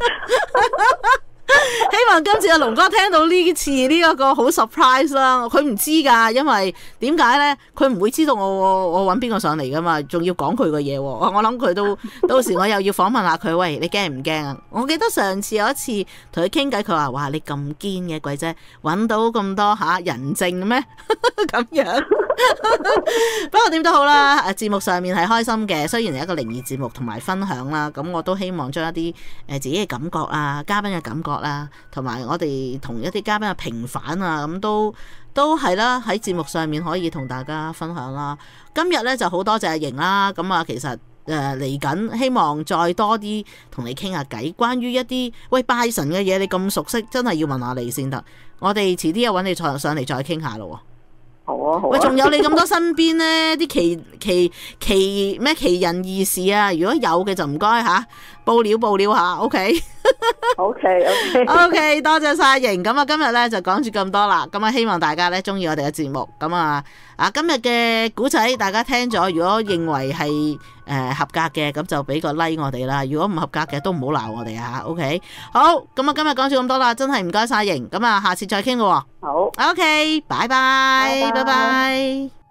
希望今次阿龍哥聽到呢次呢一個好 surprise 啦，佢唔知噶，因為點解呢？佢唔會知道我我揾邊個上嚟噶嘛，仲要講佢個嘢。我諗佢都到時我又要訪問下佢，喂，你驚唔驚啊？我記得上次有一次同佢傾偈，佢話：哇，你咁堅嘅鬼姐，揾到咁多吓人證咩？咁樣。不過點都好啦，誒，節目上面係開心嘅，雖然係一個靈異節目同埋分享啦，咁我都希望將一啲誒自己嘅感覺啊，嘉賓嘅感覺啦，同埋我哋同一啲嘉賓嘅平反啊，咁都都係啦，喺節目上面可以同大家分享啦。今日咧就好多謝阿瑩啦，咁啊其實誒嚟緊希望再多啲同你傾下偈，關於一啲喂拜神嘅嘢，你咁熟悉，真係要問下你先得。我哋遲啲又揾你再上嚟再傾下咯。 好啊，好啊。 喂，仲有你咁多身邊呢啲奇奇奇咩奇人異事啊？如果有嘅就唔該吓，報料報料下 ，OK？OK OK OK， 多謝晒瑩。咁啊，今日咧就講住咁多啦。咁啊，希望大家咧中意我哋嘅節目。咁啊，啊今日嘅古仔大家聽咗，如果認為係誒、呃、合格嘅，咁就俾個 like 我哋啦。如果唔合格嘅，都唔好鬧我哋啊。OK， 好。咁啊，今日講住咁多啦，真係唔該晒瑩。咁啊，下次再傾咯。 好。 OK，拜拜，拜拜。